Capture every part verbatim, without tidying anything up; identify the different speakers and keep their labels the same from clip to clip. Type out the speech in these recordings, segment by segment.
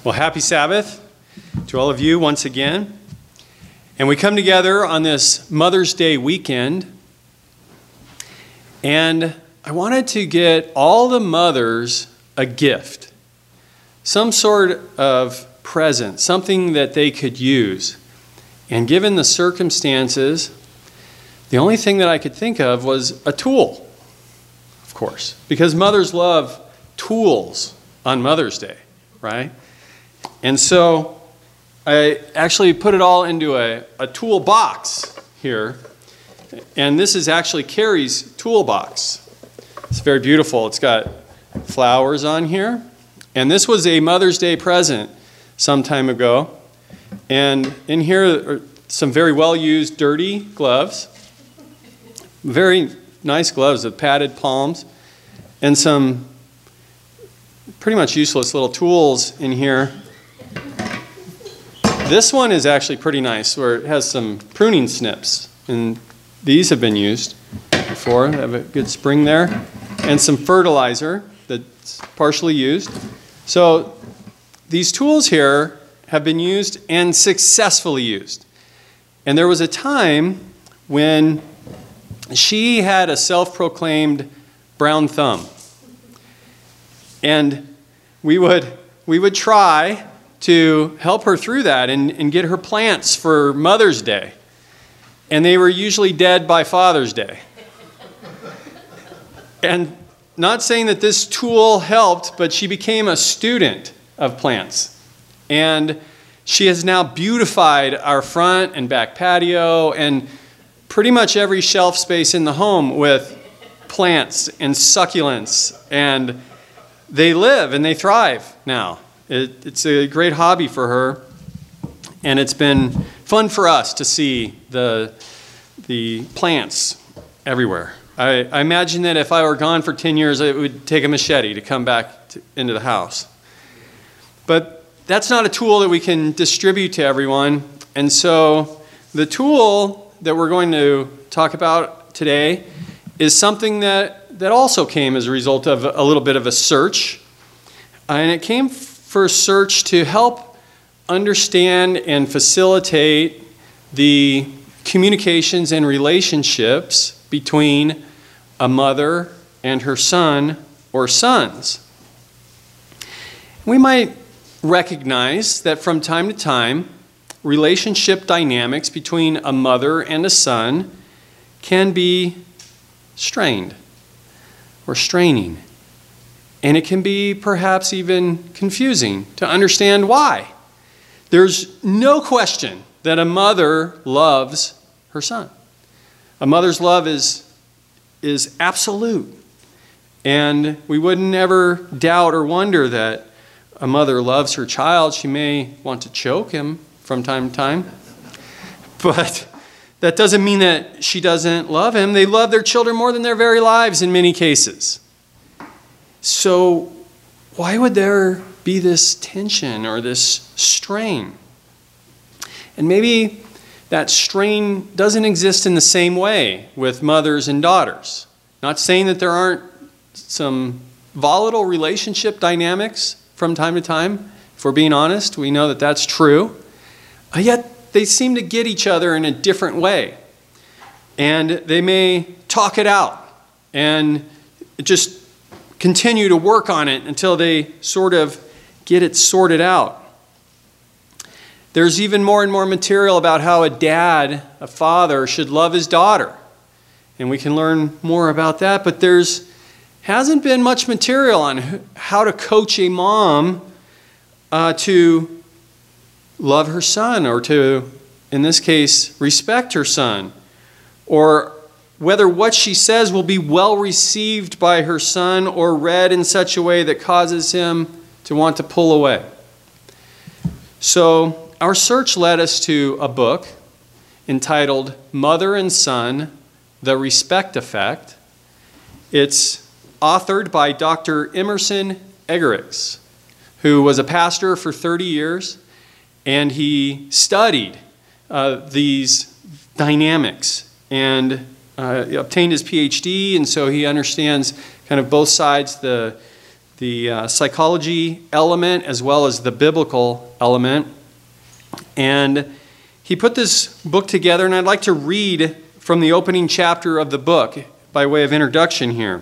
Speaker 1: Well, happy Sabbath to all of you once again. And we come together on this Mother's Day weekend. And I wanted to get all the mothers a gift, some sort of present, something that they could use. And given the circumstances, the only thing that I could think of was a tool, of course, because mothers love tools on Mother's Day, right? And so I actually put it all into a, a tool box here. And this is actually Carrie's toolbox. It's very beautiful. It's got flowers on here. And this was a Mother's Day present some time ago. And in here are some very well-used dirty gloves. Very nice gloves with padded palms. And some pretty much useless little tools in here. This one is actually pretty nice, where it has some pruning snips, and these have been used before. They have a good spring there, and some fertilizer that's partially used. So these tools here have been used and successfully used. And there was a time when she had a self-proclaimed brown thumb. And we would, we would try to help her through that and, and get her plants for Mother's Day. And they were usually dead by Father's Day. And not saying that this tool helped, but she became a student of plants. And she has now beautified our front and back patio and pretty much every shelf space in the home with plants and succulents. And they live and they thrive now. It, it's a great hobby for her, and it's been fun for us to see the, the plants everywhere. I, I imagine that if I were gone for ten years, it would take a machete to come back to, into the house. But that's not a tool that we can distribute to everyone, and so the tool that we're going to talk about today is something that, that also came as a result of a little bit of a search, and it came for a search to help understand and facilitate the communications and relationships between a mother and her son or sons. We might recognize that from time to time, relationship dynamics between a mother and a son can be strained or straining. And it can be perhaps even confusing to understand why. There's no question that a mother loves her son. A mother's love is, is absolute. And we wouldn't ever doubt or wonder that a mother loves her child. She may want to choke him from time to time. But that doesn't mean that she doesn't love him. They love their children more than their very lives in many cases. So why would there be this tension or this strain? And maybe that strain doesn't exist in the same way with mothers and daughters. Not saying that there aren't some volatile relationship dynamics from time to time. If we're being honest, we know that that's true. Yet they seem to get each other in a different way. And they may talk it out and just continue to work on it until they sort of get it sorted out. There's even more and more material about how a dad, a father, should love his daughter. And we can learn more about that, but there's hasn't been much material on how to coach a mom uh, to love her son, or to, in this case, respect her son, or whether what she says will be well received by her son or read in such a way that causes him to want to pull away. So our search led us to a book entitled Mother and Son, The Respect Effect. It's authored by Doctor Emerson Eggerichs, who was a pastor for thirty years, and he studied uh, these dynamics and uh, obtained his P H D, and so he understands kind of both sides, the the uh, psychology element as well as the biblical element. And he put this book together, and I'd like to read from the opening chapter of the book by way of introduction here.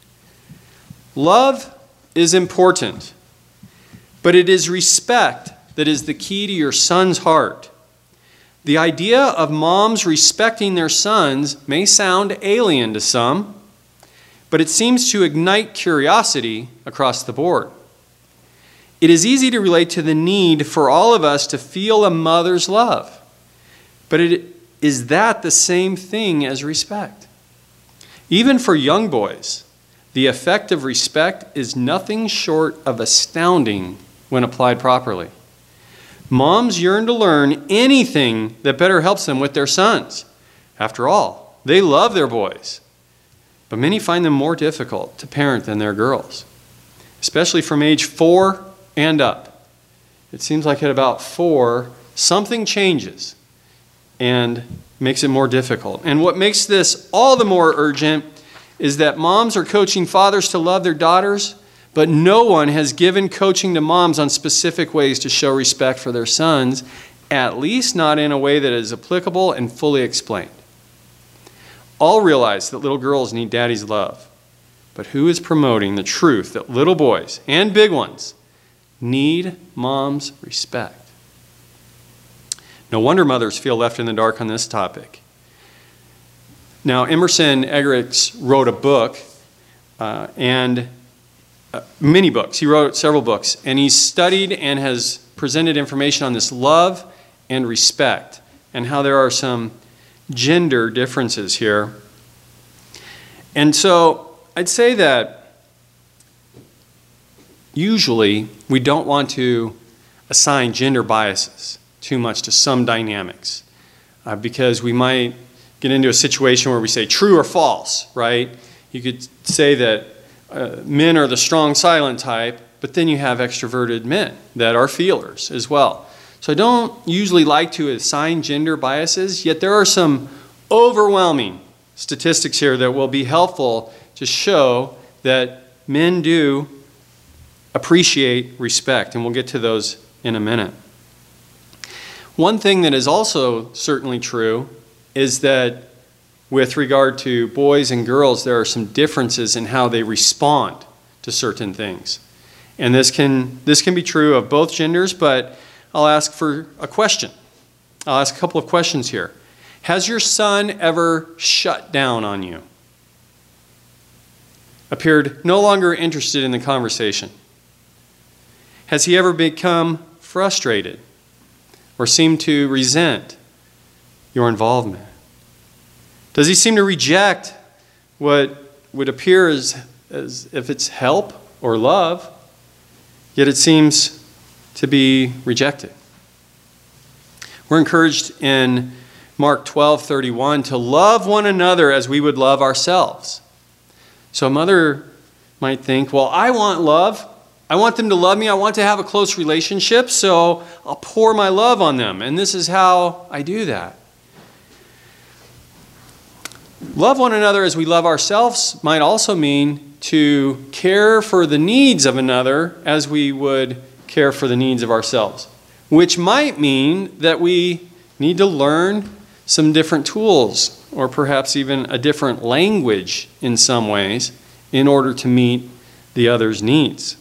Speaker 1: Love is important, but it is respect that is the key to your son's heart. The idea of moms respecting their sons may sound alien to some, but it seems to ignite curiosity across the board. It is easy to relate to the need for all of us to feel a mother's love, but it, is that the same thing as respect? Even for young boys, the effect of respect is nothing short of astounding when applied properly. Moms yearn to learn anything that better helps them with their sons. After all, they love their boys, but many find them more difficult to parent than their girls, especially from age four and up. It seems like at about four, something changes and makes it more difficult. And what makes this all the more urgent is that moms are coaching fathers to love their daughters, but no one has given coaching to moms on specific ways to show respect for their sons, at least not in a way that is applicable and fully explained. All realize that little girls need daddy's love, but who is promoting the truth that little boys and big ones need mom's respect? No wonder mothers feel left in the dark on this topic. Now, Emerson Eggerichs wrote a book, uh, and uh, many books. He wrote several books, and he's studied and has presented information on this love and respect, and how there are some gender differences here. And so I'd say that usually we don't want to assign gender biases too much to some dynamics, uh, because we might get into a situation where we say true or false, right? You could say that uh, men are the strong silent type, but then you have extroverted men that are feelers as well. So I don't usually like to assign gender biases, yet there are some overwhelming statistics here that will be helpful to show that men do appreciate respect, and we'll get to those in a minute. One thing that is also certainly true is that with regard to boys and girls, there are some differences in how they respond to certain things. And this can, this can be true of both genders, but I'll ask for a question. I'll ask a couple of questions here. Has your son ever shut down on you? Appeared no longer interested in the conversation? Has he ever become frustrated or seemed to resent your involvement? Does he seem to reject what would appear as, as if it's help or love, yet it seems to be rejected? We're encouraged in Mark twelve thirty-one to love one another as we would love ourselves. So a mother might think, well, I want love. I want them to love me. I want to have a close relationship, so I'll pour my love on them. And this is how I do that. Love one another as we love ourselves might also mean to care for the needs of another as we would care for the needs of ourselves, which might mean that we need to learn some different tools, or perhaps even a different language in some ways, in order to meet the other's needs.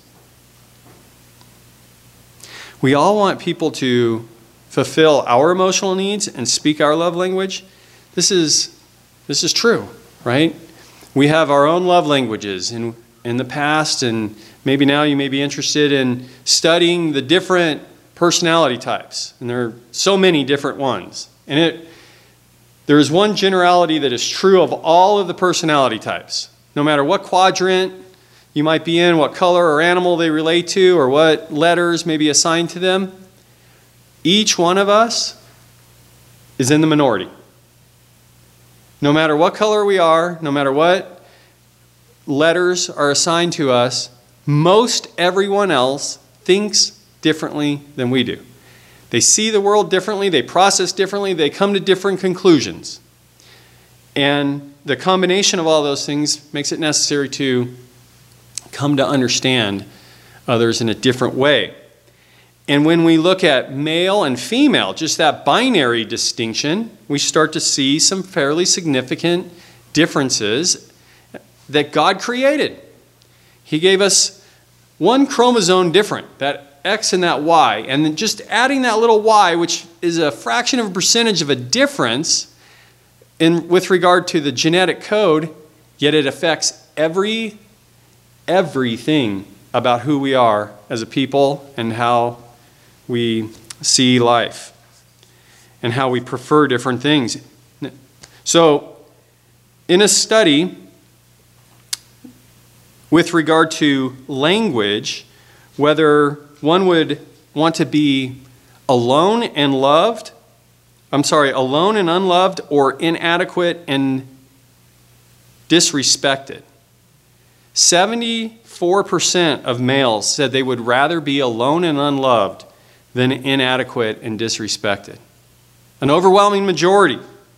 Speaker 1: We all want people to fulfill our emotional needs and speak our love language. This is, this is true, right? We have our own love languages in, in the past, and maybe now you may be interested in studying the different personality types. And there are so many different ones. And it, there is one generality that is true of all of the personality types. No matter what quadrant you might be in, what color or animal they relate to, or what letters may be assigned to them, each one of us is in the minority. No matter what color we are, no matter what letters are assigned to us, most everyone else thinks differently than we do. They see the world differently, they process differently, they come to different conclusions. And the combination of all those things makes it necessary to come to understand others in a different way. And when we look at male and female, just that binary distinction, we start to see some fairly significant differences that God created. He gave us one chromosome different, that X and that Y, and then just adding that little Y, which is a fraction of a percentage of a difference in with regard to the genetic code, yet it affects every everything about who we are as a people and how we see life and how we prefer different things. So, in a study with regard to language, whether one would want to be alone and loved, I'm sorry, alone and unloved, or inadequate and disrespected. seventy-four percent of males said they would rather be alone and unloved than inadequate and disrespected. An overwhelming majority.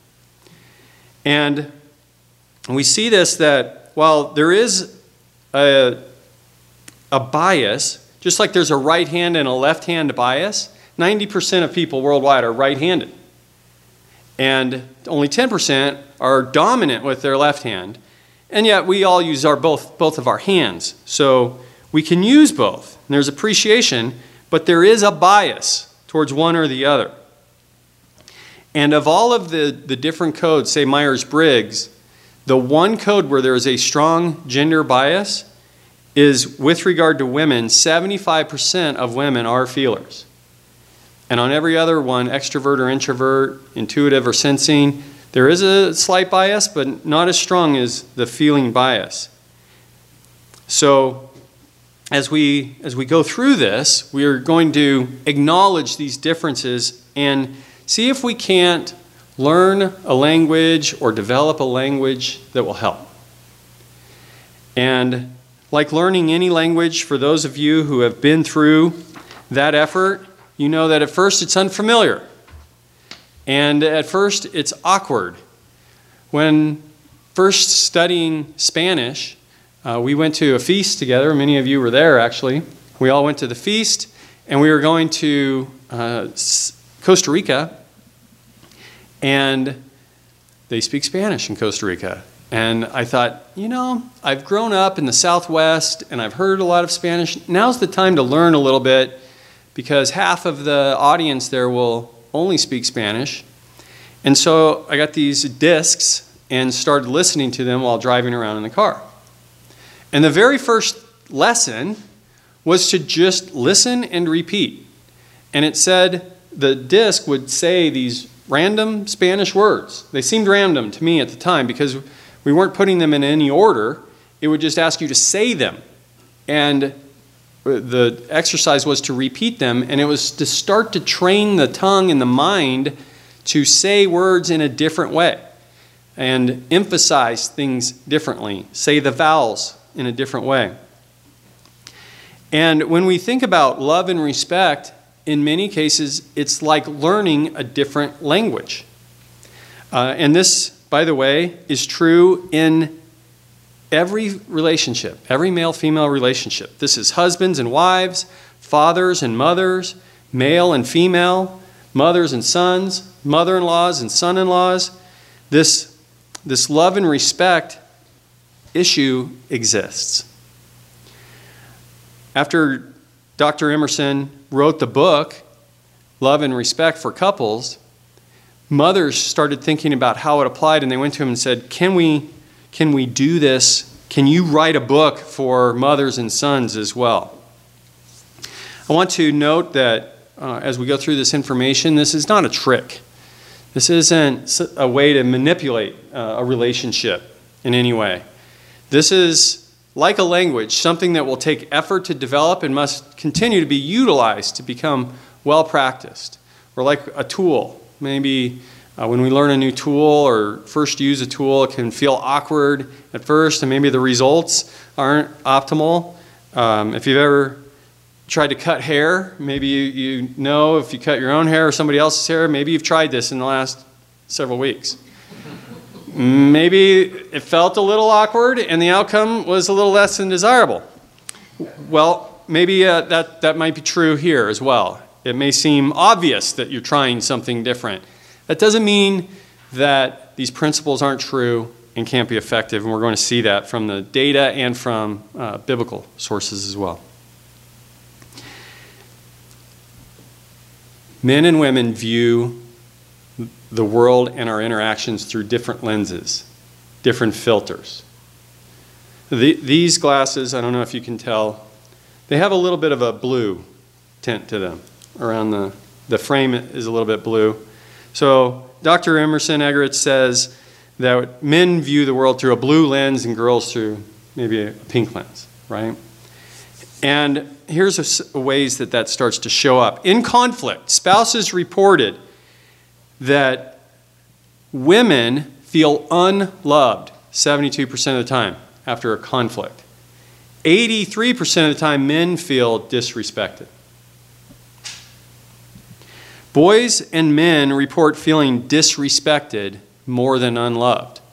Speaker 1: And we see this, that while there is a, a bias, just like there's a right hand and a left hand bias, ninety percent of people worldwide are right-handed. And only ten percent are dominant with their left hand. And yet we all use our both, both of our hands. So we can use both. And there's appreciation, but there is a bias towards one or the other. And of all of the, the different codes, say Myers-Briggs, the one code where there is a strong gender bias is with regard to women. Seventy-five percent of women are feelers. And on every other one, extrovert or introvert, intuitive or sensing, there is a slight bias, but not as strong as the feeling bias. So as we, as we go through this, we are going to acknowledge these differences and see if we can't learn a language or develop a language that will help. And like learning any language, for those of you who have been through that effort, you know that at first it's unfamiliar. And at first it's awkward. When first studying Spanish, uh, we went to a feast together. Many of you were there, actually. We all went to the feast, and we were going to uh, Costa Rica, and they speak Spanish in Costa Rica. And I thought, you know, I've grown up in the Southwest, and I've heard a lot of Spanish. Now's the time to learn a little bit, because half of the audience there will only speak Spanish. And so I got these discs and started listening to them while driving around in the car. And the very first lesson was to just listen and repeat. And it said, the disc would say these random Spanish words. They seemed random to me at the time because we weren't putting them in any order. It would just ask you to say them. And the exercise was to repeat them, and it was to start to train the tongue and the mind to say words in a different way and emphasize things differently, say the vowels in a different way. And when we think about love and respect, in many cases, it's like learning a different language. Uh, and this, by the way, is true in every relationship, every male-female relationship. This is husbands and wives, fathers and mothers, male and female, mothers and sons, mother-in-laws and son-in-laws. This, this love and respect issue exists. After Doctor Emerson wrote the book, Love and Respect for Couples, mothers started thinking about how it applied, and they went to him and said, can we Can we do this? Can you write a book for mothers and sons as well? I want to note that uh, as we go through this information, this is not a trick. This isn't a way to manipulate uh, a relationship in any way. This is like a language, something that will take effort to develop and must continue to be utilized to become well practiced. Or like a tool. Maybe Uh, when we learn a new tool or first use a tool, it can feel awkward at first, and maybe the results aren't optimal. Um, if you've ever tried to cut hair, maybe you, you know if you cut your own hair or somebody else's hair, maybe you've tried this in the last several weeks. Maybe it felt a little awkward and the outcome was a little less than desirable. Well, maybe uh, that, that might be true here as well. It may seem obvious that you're trying something different. That doesn't mean that these principles aren't true and can't be effective, and we're going to see that from the data and from uh, biblical sources as well. Men and women view the world and our interactions through different lenses, different filters. The, these glasses, I don't know if you can tell, they have a little bit of a blue tint to them. Around the, the frame is a little bit blue. So Doctor Emerson Eggerichs says that men view the world through a blue lens and girls through maybe a pink lens, right? And here's a, ways that that starts to show up. In conflict, spouses reported that women feel unloved seventy-two percent of the time after a conflict. eighty-three percent of the time, men feel disrespected. Boys and men report feeling disrespected more than unloved.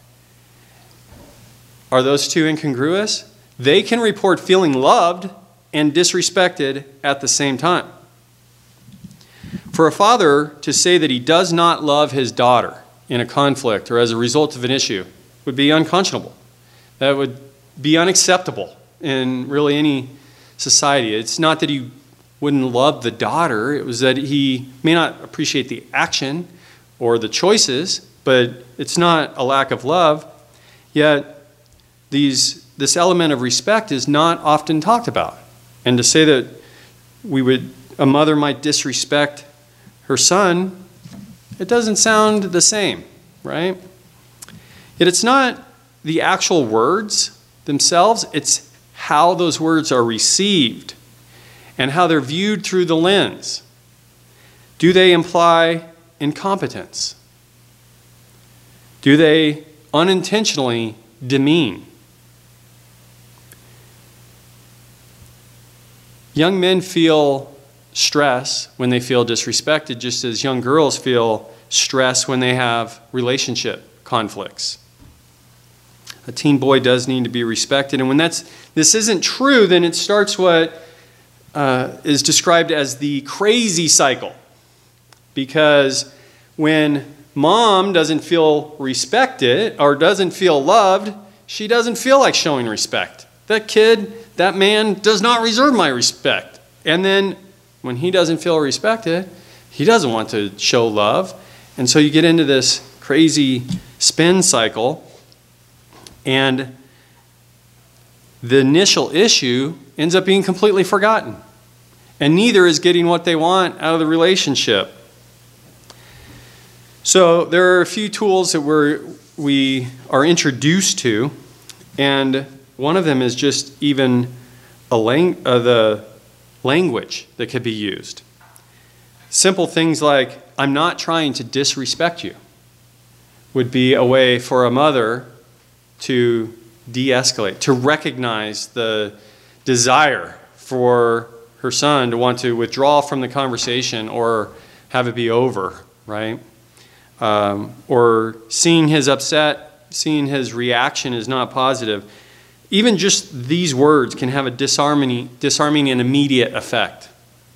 Speaker 1: Are those two incongruous? They can report feeling loved and disrespected at the same time. For a father to say that he does not love his daughter in a conflict or as a result of an issue would be unconscionable. That would be unacceptable in really any society. It's not that he wouldn't love the daughter. It was that he may not appreciate the action or the choices, but it's not a lack of love. Yet these, this element of respect is not often talked about. And to say that we would, a mother might disrespect her son, it doesn't sound the same, right? Yet it's not the actual words themselves, it's how those words are received and how they're viewed through the lens. Do they imply incompetence? Do they unintentionally demean? Young men feel stress when they feel disrespected, just as young girls feel stress when they have relationship conflicts. A teen boy does need to be respected, and when that's this isn't true, then it starts what uh, is described as the crazy cycle. Because when mom doesn't feel respected or doesn't feel loved, she doesn't feel like showing respect. That kid, that man does not deserve my respect. And then when he doesn't feel respected, he doesn't want to show love. And so you get into this crazy spin cycle. And the initial issue ends up being completely forgotten. And neither is getting what they want out of the relationship. So there are a few tools that we're, we are introduced to. And one of them is just even a lang- uh, the language that could be used. Simple things like, I'm not trying to disrespect you, would be a way for a mother to de-escalate, to recognize the desire for her son to want to withdraw from the conversation or have it be over, right? Um, or seeing his upset, seeing his reaction is not positive. Even just these words can have a disarming, disarming and immediate effect.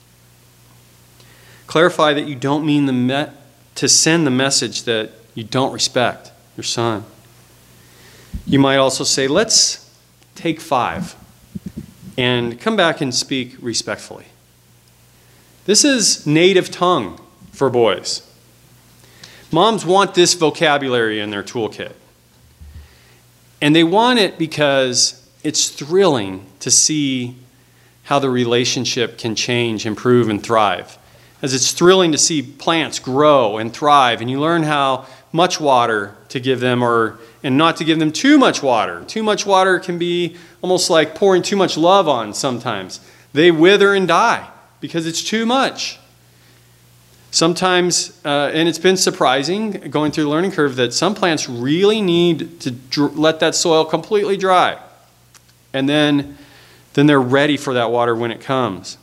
Speaker 1: Clarify that you don't mean the me- to send the message that you don't respect your son. You might also say, let's take five and come back and speak respectfully. This is native tongue for boys. Moms want this vocabulary in their toolkit. And they want it because it's thrilling to see how the relationship can change, improve, and thrive. As it's thrilling to see plants grow and thrive, and you learn how much water to give them or and not to give them too much water. Too much water can be almost like pouring too much love on sometimes. They wither and die because it's too much. Sometimes, uh, and it's been surprising going through the learning curve that some plants really need to dr- let that soil completely dry. And then, then they're ready for that water when it comes.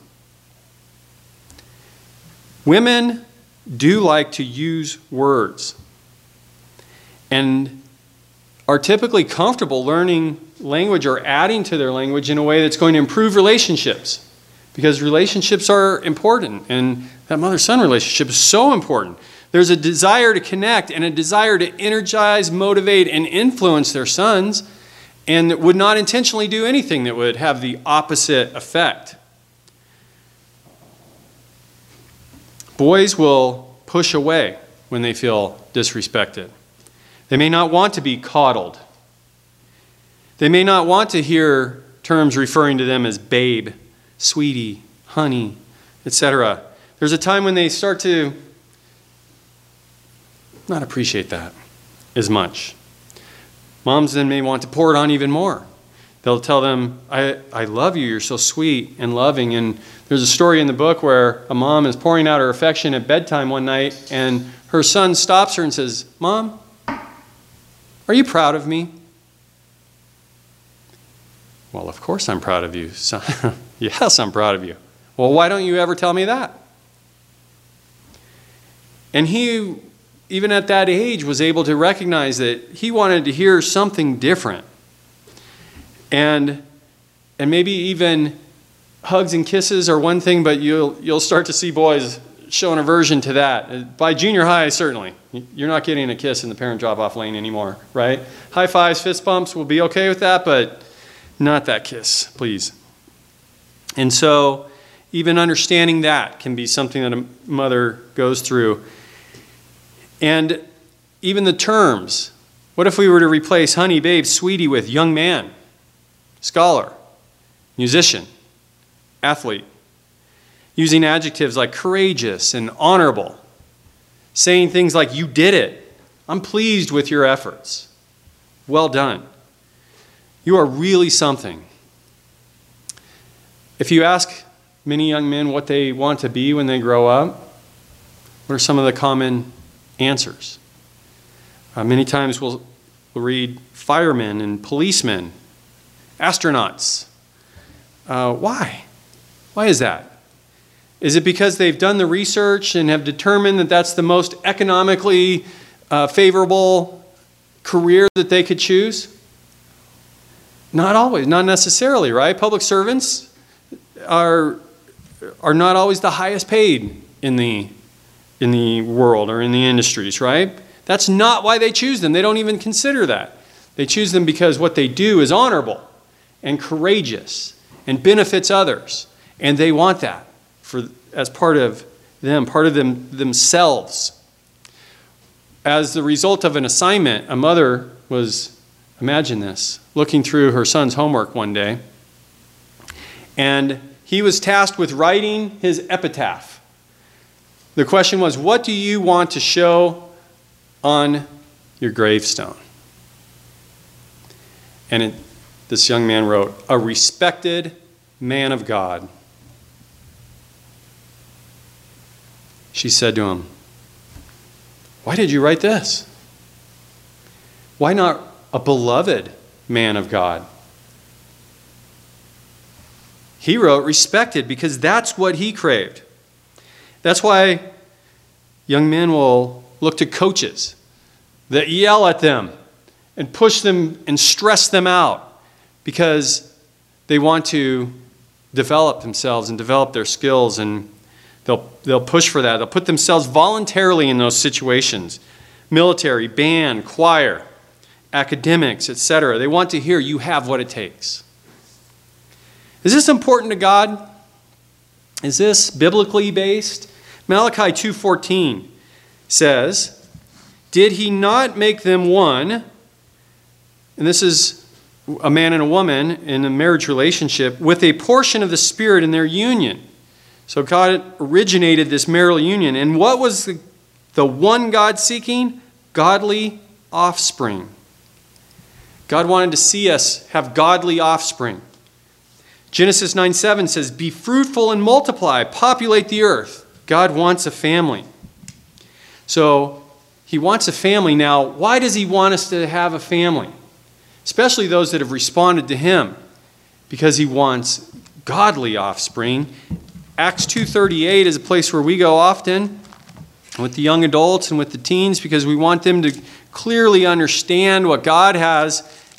Speaker 1: Women do like to use words and are typically comfortable learning language or adding to their language in a way that's going to improve relationships. Because relationships are important, and that mother-son relationship is so important. There's a desire to connect and a desire to energize, motivate, and influence their sons, and would not intentionally do anything that would have the opposite effect. Boys will push away when they feel disrespected. They may not want to be coddled. They may not want to hear terms referring to them as babe, sweetie, honey, et cetera. There's a time when they start to not appreciate that as much. Moms then may want to pour it on even more. They'll tell them, I, I love you, you're so sweet and loving. And there's a story in the book where a mom is pouring out her affection at bedtime one night, and her son stops her and says, Mom, are you proud of me? Well, of course I'm proud of you, son. Yes, I'm proud of you. Well, why don't you ever tell me that? And he, even at that age, was able to recognize that he wanted to hear something different. And and maybe even hugs and kisses are one thing, but you'll you'll start to see boys show an aversion to that. By junior high, certainly. You're not getting a kiss in the parent drop-off lane anymore, right? High fives, fist bumps will be okay with that, but not that kiss, please. And so even understanding that can be something that a mother goes through. And even the terms. What if we were to replace honey, babe, sweetie with young man, scholar, musician, athlete? Using adjectives like courageous and honorable. Saying things like, you did it. I'm pleased with your efforts. Well done. You are really something. If you ask many young men what they want to be when they grow up, what are some of the common answers? Uh, many times we'll, we'll read firemen and policemen, astronauts. Uh, why? Why is that? Is it because they've done the research and have determined that that's the most economically uh, favorable career that they could choose? Not always, not necessarily, right? Public servants are, are not always the highest paid in the, in the world or in the industries, right? That's not why they choose them. They don't even consider that. They choose them because what they do is honorable and courageous and benefits others. And they want that for, as part of them, part of them themselves. As the result of an assignment, a mother was, imagine this, looking through her son's homework one day, and he was tasked with writing his epitaph. The question was, what do you want to show on your gravestone? And it, this young man wrote, a respected man of God. She said to him, why did you write this? Why not a beloved man of God? He wrote respected because that's what he craved. That's why young men will look to coaches that yell at them and push them and stress them out because they want to develop themselves and develop their skills, and they'll, they'll push for that. They'll put themselves voluntarily in those situations. Military, band, choir, academics, et cetera. They want to hear you have what it takes. Is this important to God? Is this biblically based? Malachi two fourteen says, did he not make them one? And this is a man and a woman in a marriage relationship with a portion of the Spirit in their union. So God originated this marital union. And what was the, the one God seeking? Godly offspring. God wanted to see us have godly offspring. Genesis nine seven says, be fruitful and multiply, populate the earth. God wants a family. So he wants a family. Now, why does he want us to have a family? Especially those that have responded to him. Because he wants godly offspring. Acts two thirty-eight is a place where we go often with the young adults and with the teens because we want them to clearly understand what God has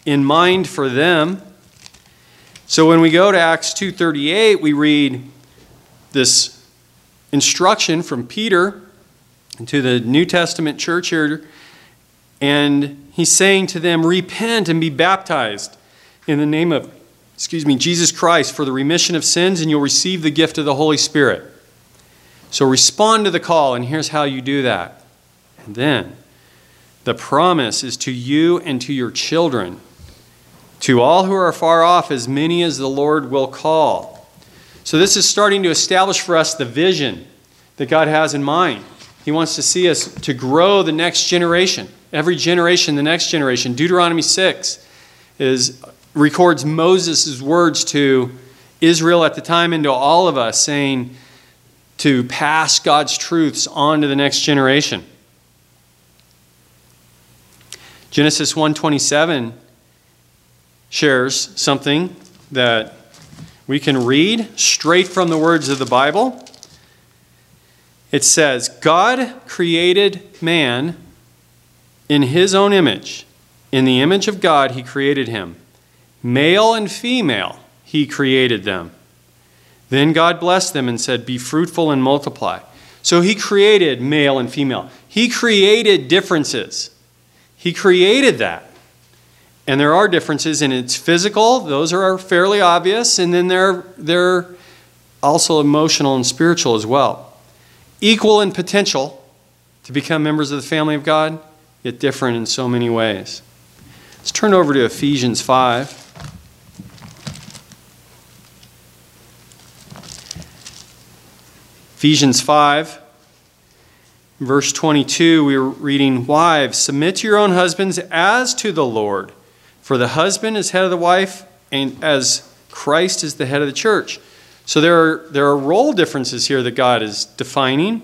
Speaker 1: in mind for them. So when we go to Acts two thirty-eight, we read this instruction from Peter to the New Testament church here, and he's saying to them, repent and be baptized in the name of, excuse me, Jesus Christ for the remission of sins, and you'll receive the gift of the Holy Spirit. So respond to the call, and here's how you do that. And then the promise is to you and to your children, to all who are far off, as many as the Lord will call. So this is starting to establish for us the vision that God has in mind. He wants to see us to grow the next generation. Every generation, the next generation. Deuteronomy six is, records Moses' words to Israel at the time and to all of us, saying to pass God's truths on to the next generation. Genesis one twenty-seven shares something that we can read straight from the words of the Bible. It says, God created man in his own image. In the image of God, he created him. Male and female, he created them. Then God blessed them and said, be fruitful and multiply. So he created male and female. He created differences. He created that. And there are differences, and it's physical. Those are fairly obvious. And then they're, they're also emotional and spiritual as well. Equal in potential to become members of the family of God, yet different in so many ways. Let's turn over to Ephesians five. Ephesians five, verse twenty-two, we were reading, wives, submit to your own husbands as to the Lord. For the husband is head of the wife, and as Christ is the head of the church. So there are, there are role differences here that God is defining.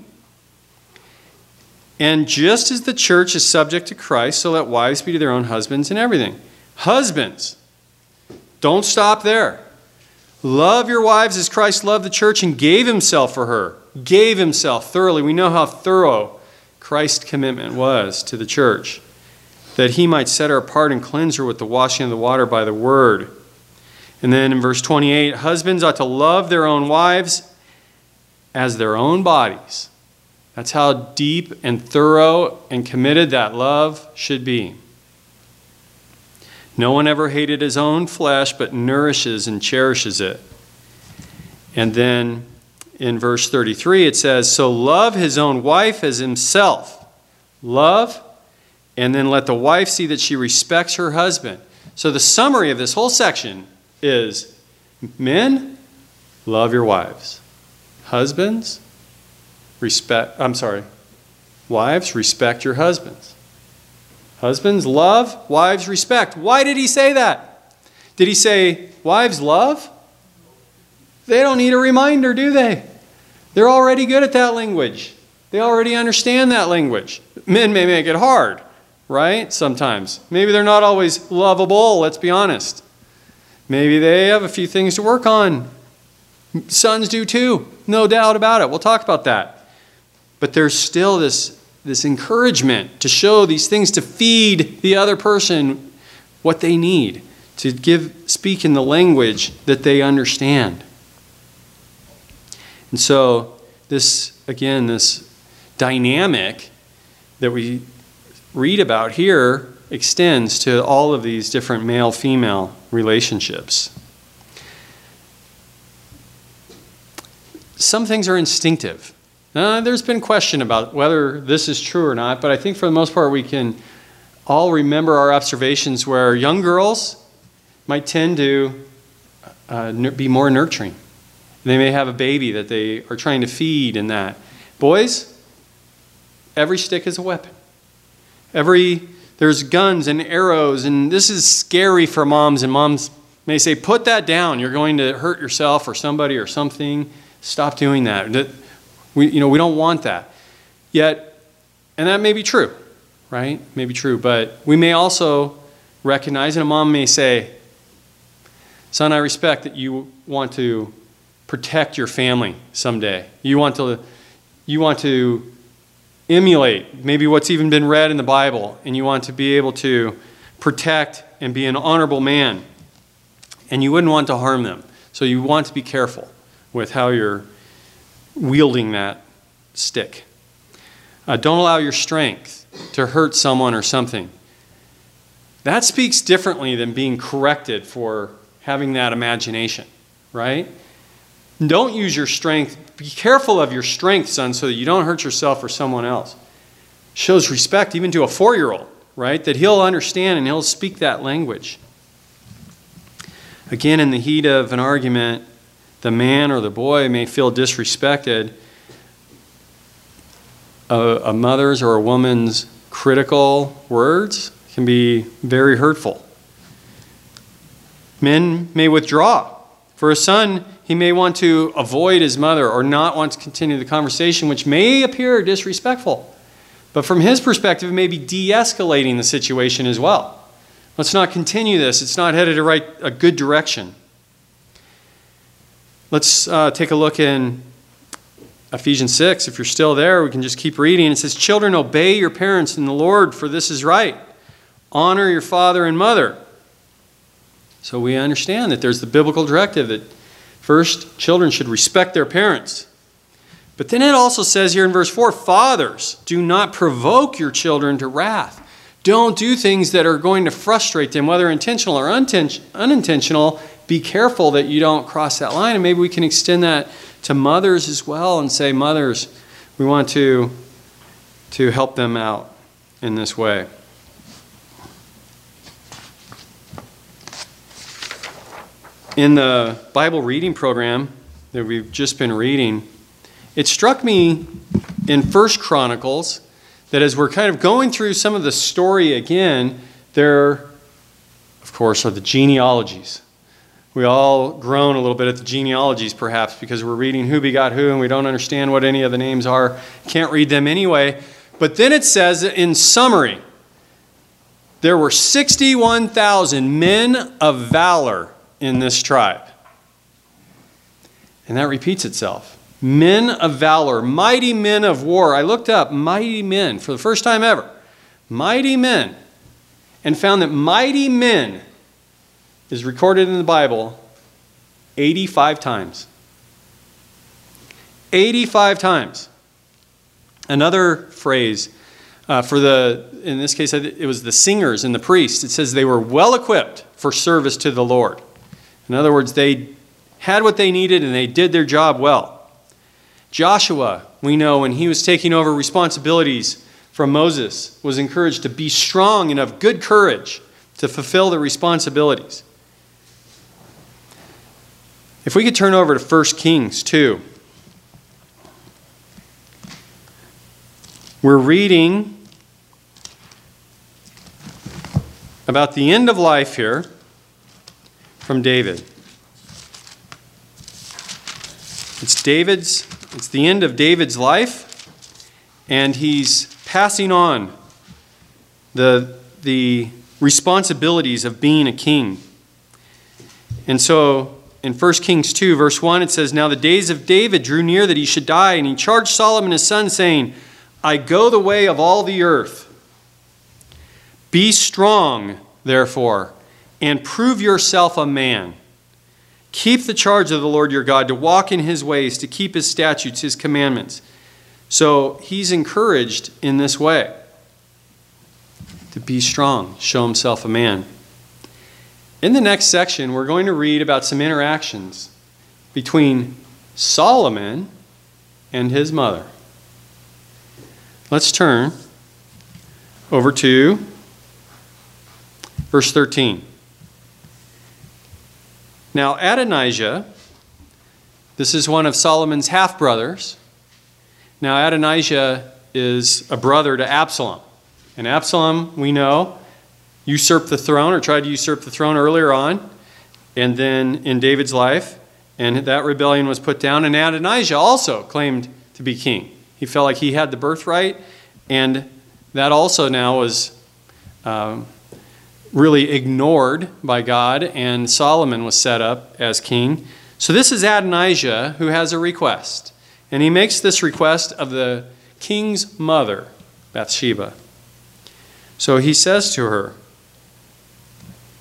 Speaker 1: And just as the church is subject to Christ, so let wives be to their own husbands in everything. Husbands, don't stop there. Love your wives as Christ loved the church and gave himself for her. Gave himself thoroughly. We know how thorough Christ's commitment was to the church, that he might set her apart and cleanse her with the washing of the water by the word. And then in verse twenty-eight, husbands ought to love their own wives as their own bodies. That's how deep and thorough and committed that love should be. No one ever hated his own flesh, but nourishes and cherishes it. And then in verse thirty-three, it says, so love his own wife as himself. Love, and then let the wife see that she respects her husband. So the summary of this whole section is, men, love your wives. Husbands, respect, I'm sorry, wives, respect your husbands. Husbands, love, wives, respect. Why did he say that? Did he say, wives, love? They don't need a reminder, do they? They're already good at that language. They already understand that language. Men may make it hard, right? Sometimes. Maybe they're not always lovable, let's be honest. Maybe they have a few things to work on. Sons do too, no doubt about it. We'll talk about that. But there's still this, this encouragement to show these things, to feed the other person what they need, to give, speak in the language that they understand. And so this, again, this dynamic that we read about here extends to all of these different male-female relationships. Some things are instinctive. Uh, there's been question about whether this is true or not, but I think for the most part we can all remember our observations where young girls might tend to uh, be more nurturing. They may have a baby that they are trying to feed and that. Boys, every stick is a weapon. Every There's guns and arrows, and this is scary for moms, and moms may say, put that down. You're going to hurt yourself or somebody or something. Stop doing that. That we, you know, we don't want that. Yet, and that may be true, right? May be true, but we may also recognize, and a mom may say, son, I respect that you want to protect your family someday. You want to, you want to emulate maybe what's even been read in the Bible, and you want to be able to protect and be an honorable man. And you wouldn't want to harm them. So you want to be careful with how you're wielding that stick. Uh, don't allow your strength to hurt someone or something. That speaks differently than being corrected for having that imagination, right? Don't use your strength. Be careful of your strength, son, so that you don't hurt yourself or someone else. Shows respect even to a four-year-old, right? That he'll understand and he'll speak that language. Again, in the heat of an argument, the man or the boy may feel disrespected. A, a mother's or a woman's critical words can be very hurtful. Men may withdraw. For a son, he may want to avoid his mother or not want to continue the conversation, which may appear disrespectful. But from his perspective, it may be de-escalating the situation as well. Let's not continue this. It's not headed to right, a good direction. Let's uh, take a look in Ephesians six. If you're still there, we can just keep reading. It says, "Children, obey your parents in the Lord, for this is right. Honor your father and mother." So we understand that there's the biblical directive that first, children should respect their parents. But then it also says here in verse four, "Fathers, do not provoke your children to wrath." Don't do things that are going to frustrate them, whether intentional or unintentional. Be careful that you don't cross that line. And maybe we can extend that to mothers as well and say, mothers, we want to, to help them out in this way. In the Bible reading program that we've just been reading, it struck me in First Chronicles that as we're kind of going through some of the story again, there, of course, are the genealogies. We all groan a little bit at the genealogies, perhaps, because we're reading who begot who, and we don't understand what any of the names are. Can't read them anyway. But then it says, in summary, there were sixty-one thousand men of valor in this tribe. And that repeats itself. Men of valor, mighty men of war. I looked up mighty men for the first time ever. Mighty men. And found that mighty men is recorded in the Bible eighty-five times. eighty-five times. Another phrase uh, for the, in this case, it was the singers and the priests. It says they were well equipped for service to the Lord. In other words, they had what they needed and they did their job well. Joshua, we know, when he was taking over responsibilities from Moses, was encouraged to be strong and of good courage to fulfill the responsibilities. If we could turn over to First Kings two. We're reading about the end of life here from David. It's David's, it's the end of David's life, and he's passing on the, the responsibilities of being a king. And so in First Kings two, verse one, it says, "Now the days of David drew near that he should die, and he charged Solomon his son, saying, I go the way of all the earth. Be strong, therefore, and prove yourself a man. Keep the charge of the Lord your God, to walk in his ways, to keep his statutes, his commandments." So he's encouraged in this way, to be strong, show himself a man. In the next section, we're going to read about some interactions between Solomon and his mother. Let's turn over to verse thirteen. Now Adonijah, this is one of Solomon's half-brothers. Now Adonijah is a brother to Absalom. And Absalom, we know, usurped the throne or tried to usurp the throne earlier on, and then in David's life, and that rebellion was put down, and Adonijah also claimed to be king. He felt like he had the birthright, and that also now was um, really ignored by God, and Solomon was set up as king. So this is Adonijah who has a request, and he makes this request of the king's mother, Bathsheba. So he says to her,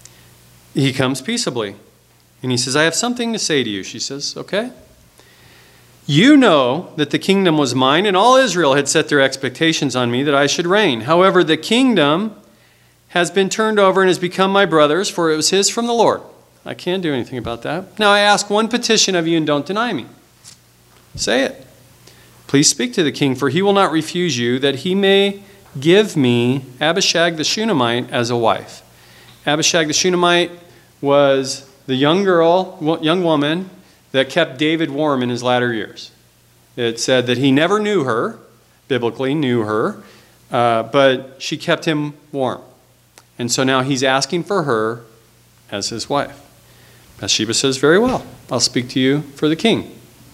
Speaker 1: he comes peaceably. And he says, I have something to say to you. She says, okay. You know that the kingdom was mine, and all Israel had set their expectations on me that I should reign. However, the kingdom has been turned over and has become my brother's, for it was his from the Lord. I can't do anything about that. Now I ask one petition of you, and don't deny me. Say it. Please speak to the king, for he will not refuse you, that he may give me Abishag the Shunammite as a wife. Abishag the Shunammite was the young girl, young woman that kept David warm in his latter years. It said that he never knew her, biblically knew her, uh, but she kept him warm. And so now he's asking for her as his wife. Bathsheba says, very well, I'll speak to you for the king.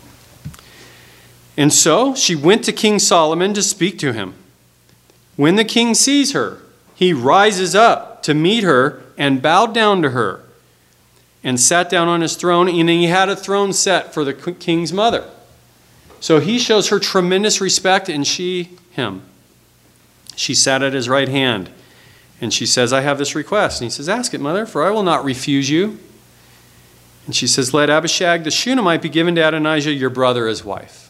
Speaker 1: And so she went to King Solomon to speak to him. When the king sees her, he rises up to meet her and bowed down to her and sat down on his throne, and he had a throne set for the king's mother. So he shows her tremendous respect, and she him. She sat at his right hand, and she says, I have this request. And he says, ask it, mother, for I will not refuse you. And she says, let Abishag the Shunammite be given to Adonijah, your brother, as wife.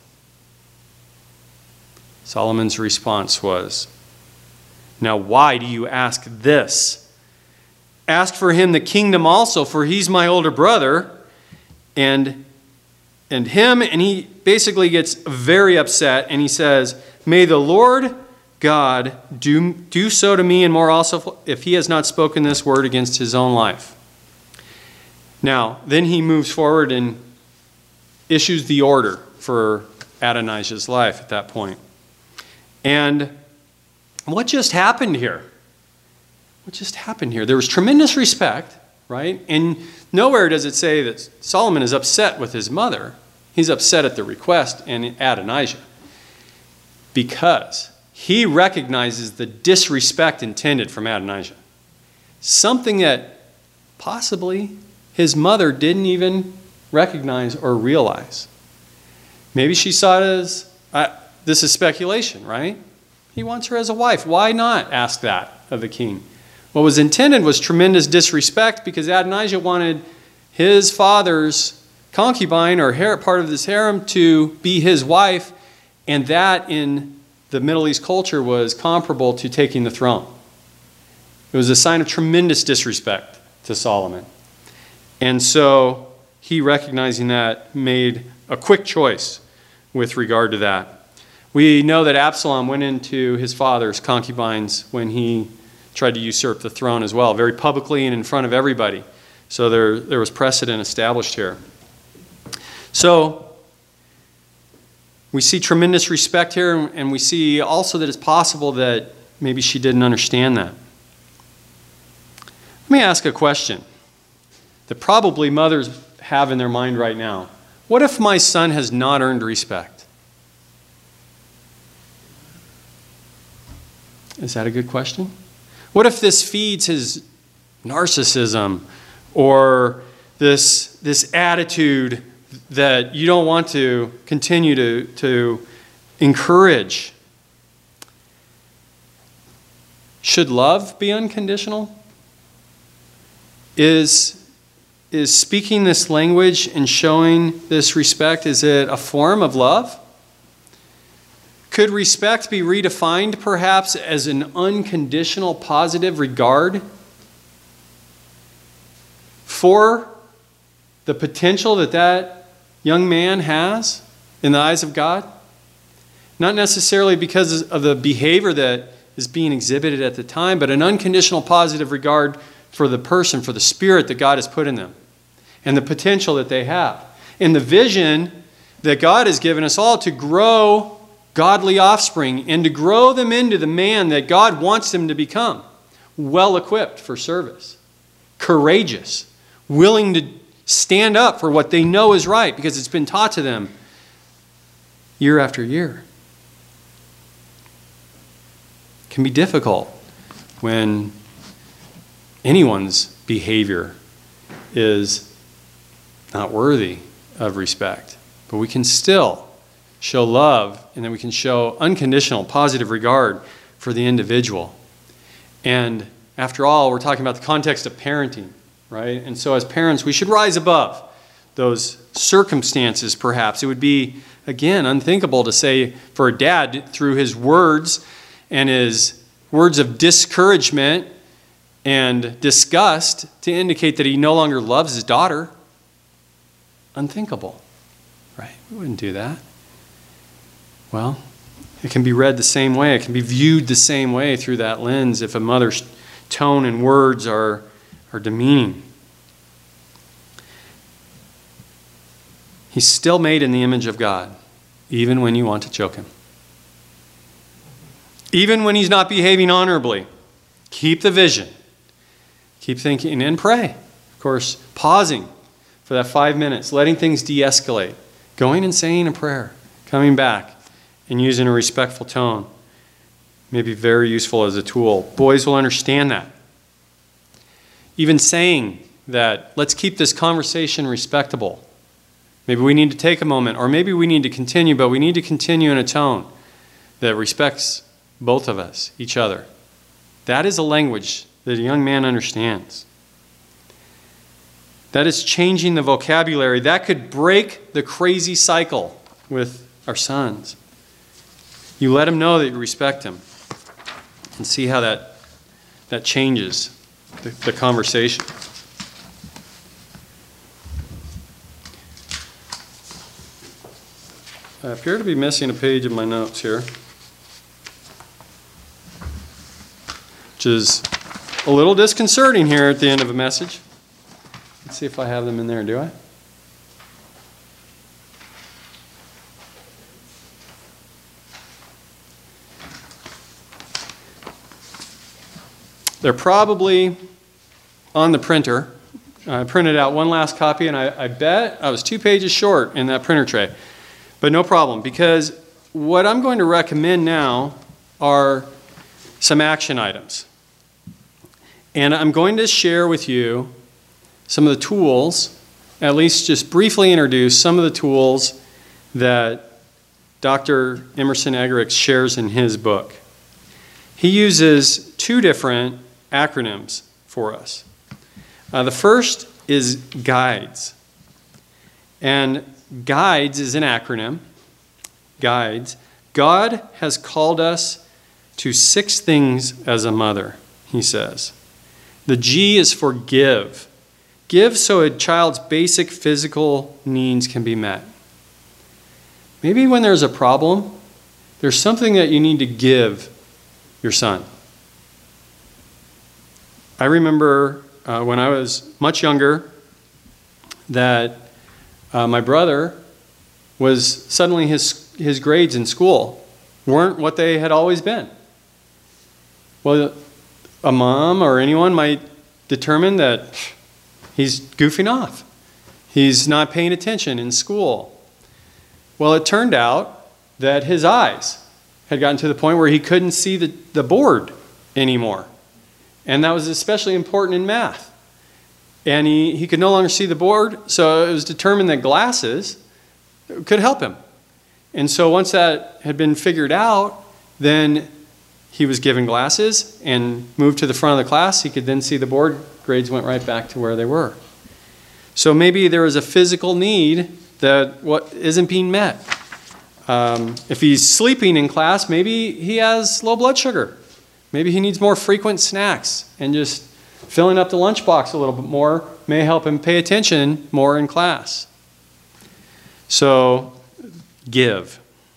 Speaker 1: Solomon's response was, now why do you ask this? Ask for him the kingdom also, for he's my older brother. And, and him, and he basically gets very upset, and he says, may the Lord God do, do so to me and more also if he has not spoken this word against his own life. Now, then he moves forward and issues the order for Adonijah's life at that point. And what just happened here? What just happened here? There was tremendous respect, right? And nowhere does it say that Solomon is upset with his mother. He's upset at the request and Adonijah because he recognizes the disrespect intended from Adonijah. Something that possibly his mother didn't even recognize or realize. Maybe she saw it as, uh, this is speculation, right? He wants her as a wife. Why not ask that of the king? What was intended was tremendous disrespect because Adonijah wanted his father's concubine or part of this harem to be his wife, and that in the Middle East culture was comparable to taking the throne. It was a sign of tremendous disrespect to Solomon. And so he, recognizing that, made a quick choice with regard to that. We know that Absalom went into his father's concubines when he tried to usurp the throne as well, very publicly and in front of everybody. So there, there was precedent established here. So we see tremendous respect here, and we see also that it's possible that maybe she didn't understand that. Let me ask a question that probably mothers have in their mind right now. What if my son has not earned respect? Is that a good question? What if this feeds his narcissism or this, this attitude that you don't want to continue to, to encourage? Should love be unconditional? Is, is speaking this language and showing this respect, is it a form of love? Could respect be redefined perhaps as an unconditional positive regard for the potential that that young man has in the eyes of God? Not necessarily because of the behavior that is being exhibited at the time, but an unconditional positive regard for the person, for the spirit that God has put in them, and the potential that they have, and the vision that God has given us all to grow godly offspring and to grow them into the man that God wants them to become, well equipped for service, courageous, willing to stand up for what they know is right because it's been taught to them year after year. It can be difficult when anyone's behavior is not worthy of respect, but we can still show love, and then we can show unconditional positive regard for the individual. And after all, we're talking about the context of parenting, right? And so as parents, we should rise above those circumstances, perhaps. It would be, again, unthinkable to say for a dad, through his words and his words of discouragement and disgust, to indicate that he no longer loves his daughter. Unthinkable, right? We wouldn't do that. Well, it can be read the same way. It can be viewed the same way through that lens if a mother's tone and words are, are demeaning. He's still made in the image of God, even when you want to choke him. Even when he's not behaving honorably, keep the vision. Keep thinking and pray. Of course, pausing for that five minutes, letting things de-escalate, going and saying a prayer, coming back and using a respectful tone may be very useful as a tool. Boys will understand that. Even saying that, let's keep this conversation respectable. Maybe we need to take a moment, or maybe we need to continue, but we need to continue in a tone that respects both of us, each other. That is a language that a young man understands. That is changing the vocabulary. That could break the crazy cycle with our sons. You let him know that you respect him and see how that, that changes the, the conversation. I appear to be missing a page of my notes here, which is a little disconcerting here at the end of a message. Let's see if I have them in there, do I? They're probably on the printer. I printed out one last copy, and I, I bet I was two pages short in that printer tray. But no problem, because what I'm going to recommend now are some action items. And I'm going to share with you some of the tools, at least just briefly introduce some of the tools that Doctor Emerson Eggerichs shares in his book. He uses two different acronyms for us. Uh, the first is GUIDES. And GUIDES is an acronym. GUIDES. God has called us to six things as a mother, he says. The G is for give. Give so a child's basic physical needs can be met. Maybe when there's a problem, there's something that you need to give your son. I remember uh, when I was much younger that uh, my brother was suddenly his, his grades in school weren't what they had always been. Well, a mom or anyone might determine that he's goofing off. He's not paying attention in school. Well, it turned out that his eyes had gotten to the point where he couldn't see the, the board anymore. And that was especially important in math. And he, he could no longer see the board, so it was determined that glasses could help him. And so once that had been figured out, then he was given glasses and moved to the front of the class. He could then see the board. Grades went right back to where they were. So maybe there was a physical need that what isn't being met. Um, if he's sleeping in class, maybe he has low blood sugar. Maybe he needs more frequent snacks, and just filling up the lunchbox a little bit more may help him pay attention more in class. So, give.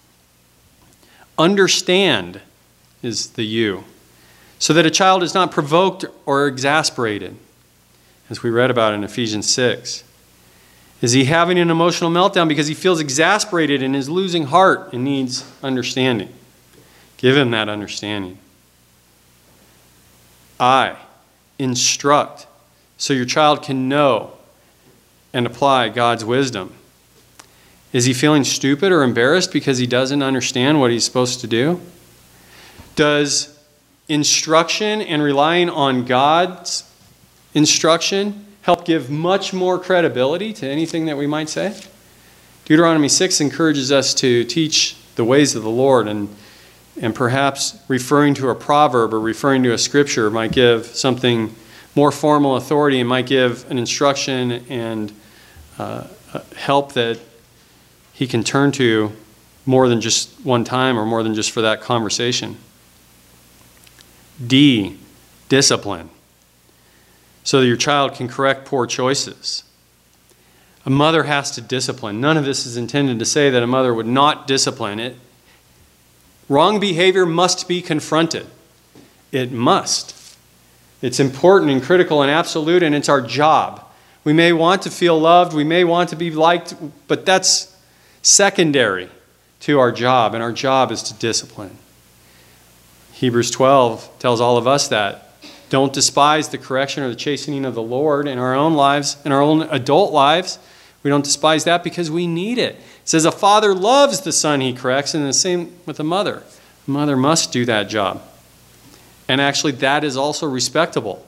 Speaker 1: Understand is the U, so that a child is not provoked or exasperated, as we read about in Ephesians six. Is he having an emotional meltdown because he feels exasperated and is losing heart and needs understanding? Give him that understanding. I, instruct, so your child can know and apply God's wisdom. Is he feeling stupid or embarrassed because he doesn't understand what he's supposed to do? Does instruction and relying on God's instruction help give much more credibility to anything that we might say? Deuteronomy six encourages us to teach the ways of the Lord, and and perhaps referring to a proverb or referring to a scripture might give something more formal authority and might give an instruction and uh, help that he can turn to more than just one time or more than just for that conversation. D, discipline, so that your child can correct poor choices. A mother has to discipline. None of this is intended to say that a mother would not discipline it. Wrong behavior must be confronted. It must. It's important and critical and absolute, and it's our job. We may want to feel loved, we may want to be liked, but that's secondary to our job, and our job is to discipline. Hebrews twelve tells all of us that. Don't despise the correction or the chastening of the Lord in our own lives, in our own adult lives. We don't despise that because we need it. It says a father loves the son he corrects, and the same with a mother. A mother must do that job. And actually, that is also respectable.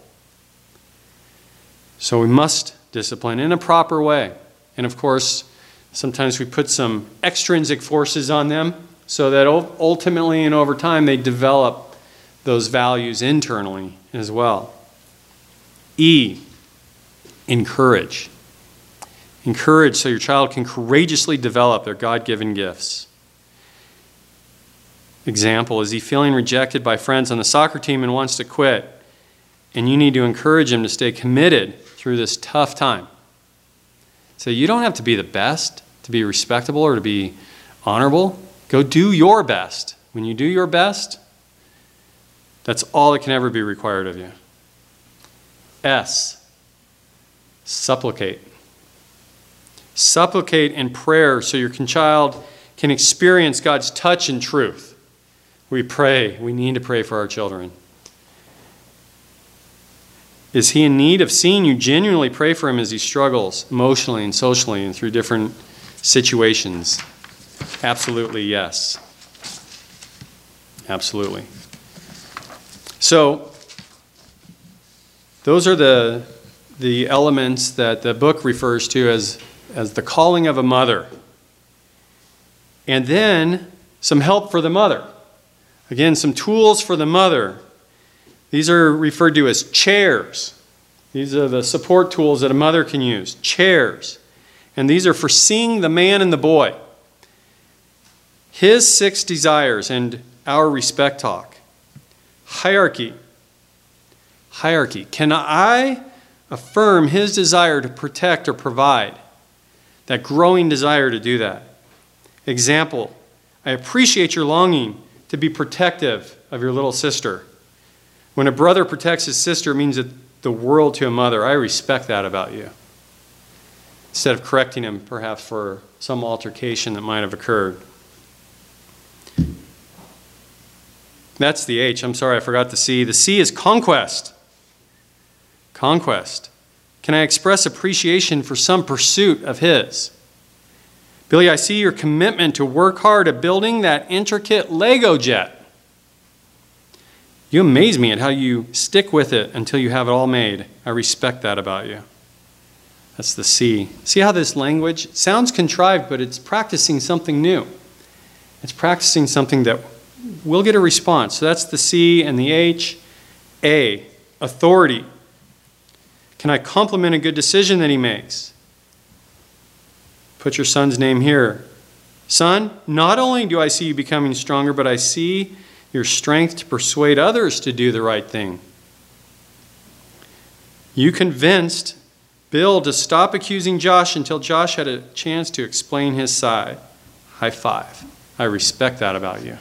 Speaker 1: So we must discipline in a proper way. And of course, sometimes we put some extrinsic forces on them so that ultimately and over time they develop those values internally as well. E, encourage. Encourage so your child can courageously develop their God-given gifts. Example, is he feeling rejected by friends on the soccer team and wants to quit? And you need to encourage him to stay committed through this tough time. So you don't have to be the best to be respectable or to be honorable. Go do your best. When you do your best, that's all that can ever be required of you. S, supplicate. Supplicate in prayer so your child can experience God's touch and truth. We pray. We need to pray for our children. Is he in need of seeing you genuinely pray for him as he struggles emotionally and socially and through different situations? Absolutely, yes. Absolutely. So, those are the, the elements that the book refers to as, as the calling of a mother. And then, some help for the mother. Again, some tools for the mother. These are referred to as chairs. These are the support tools that a mother can use. Chairs. And these are for seeing the man and the boy. His six desires and our respect talk. Hierarchy. Hierarchy. Can I affirm his desire to protect or provide? That growing desire to do that. Example, I appreciate your longing to be protective of your little sister. When a brother protects his sister, it means that the world to a mother. I respect that about you. Instead of correcting him perhaps for some altercation that might have occurred. That's the H. I'm sorry, I forgot the C. The C is conquest. Conquest. Can I express appreciation for some pursuit of his? Billy, I see your commitment to work hard at building that intricate Lego jet. You amaze me at how you stick with it until you have it all made. I respect that about you. That's the C. See how this language sounds contrived, but it's practicing something new. It's practicing something that will get a response. So that's the C and the H. A, authority. Can I compliment a good decision that he makes? Put your son's name here. Son, not only do I see you becoming stronger, but I see your strength to persuade others to do the right thing. You convinced Bill to stop accusing Josh until Josh had a chance to explain his side. High five. I respect that about you.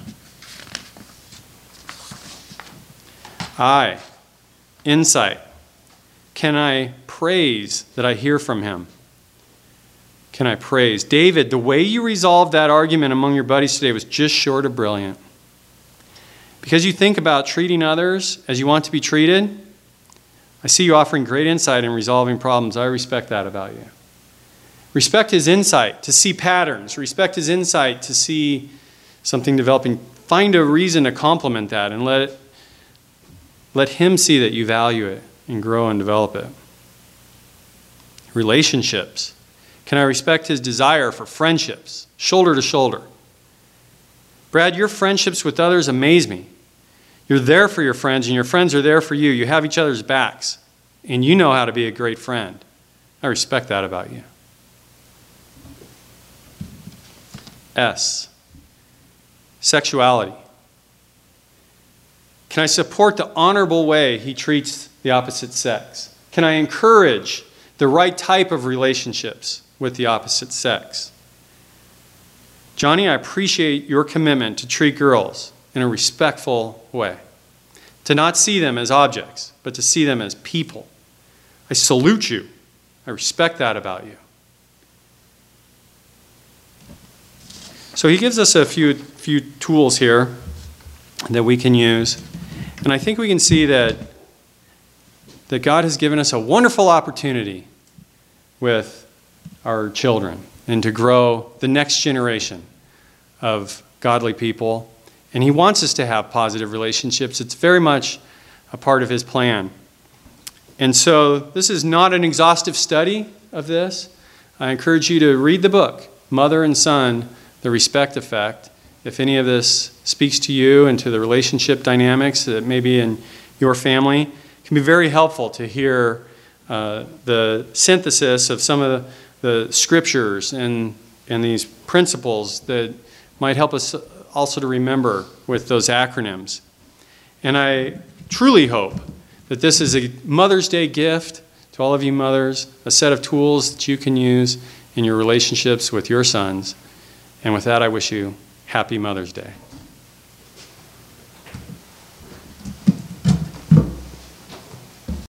Speaker 1: I, insight. Can I praise that I hear from him? Can I praise? David, the way you resolved that argument among your buddies today was just short of brilliant. Because you think about treating others as you want to be treated, I see you offering great insight in resolving problems. I respect that about you. Respect his insight to see patterns. Respect his insight to see something developing. Find a reason to compliment that and let it, let him see that you value it and grow and develop it. Relationships. Can I respect his desire for friendships, shoulder to shoulder? Brad, your friendships with others amaze me. You're there for your friends, and your friends are there for you. You have each other's backs. and you know how to be a great friend. I respect that about you. S, sexuality. Can I support the honorable way he treats the opposite sex? Can I encourage the right type of relationships with the opposite sex? Johnny, I appreciate your commitment to treat girls in a respectful way, to not see them as objects, but to see them as people. I salute you. I respect that about you. So he gives us a few, few tools here that we can use. And I think we can see that, that God has given us a wonderful opportunity with our children and to grow the next generation of godly people. And he wants us to have positive relationships. It's very much a part of his plan. And so this is not an exhaustive study of this. I encourage you to read the book, Mother and Son, The Respect Effect. If any of this speaks to you and to the relationship dynamics that may be in your family, it can be very helpful to hear uh, the synthesis of some of the, the scriptures and, and these principles that might help us also to remember with those acronyms. And I truly hope that this is a Mother's Day gift to all of you mothers, a set of tools that you can use in your relationships with your sons. And with that, I wish you Happy Mother's Day.